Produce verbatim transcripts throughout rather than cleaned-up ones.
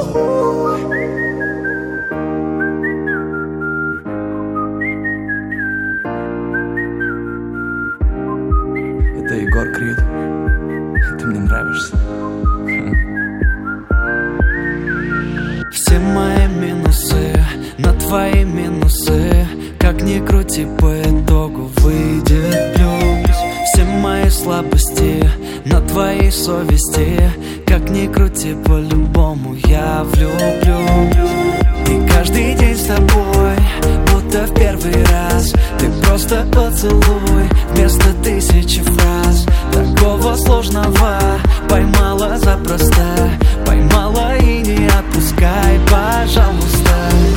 Это Егор Крид. Ты мне нравишься. Все мои минусы на твои минусы. Как ни крути, по итогу выйдет плюс. Все мои слабости на твоей совести. Как ни крути, по-любому я влюблю. И каждый день с тобой, будто в первый раз. Ты просто поцелуй вместо тысячи фраз. Такого сложного поймала запросто. Поймала и не отпускай, пожалуйста.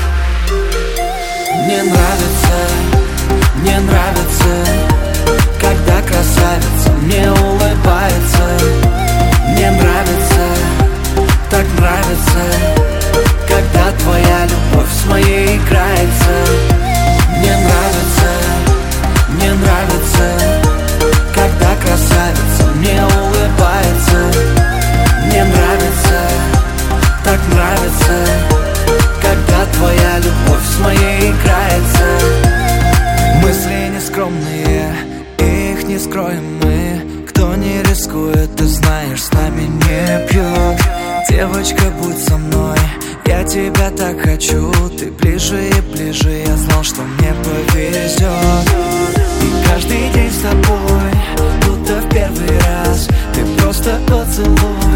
Мне нравится, мне нравится, когда красавица мне улыбается. Мне нравится, так нравится, когда твоя любовь с моей играется. Мне нравится, мне нравится, когда красавица мне улыбается. Мне нравится, так нравится, когда твоя любовь с моей играется. Мысли нескромные, их не скроем мы. Кто не рискует, ты знаешь, с нами не пьет. Девочка, будь со мной, я тебя так хочу. Ты ближе и ближе, я знал, что мне повезет. И каждый день с тобой, будто в первый раз. Ты просто поцелуй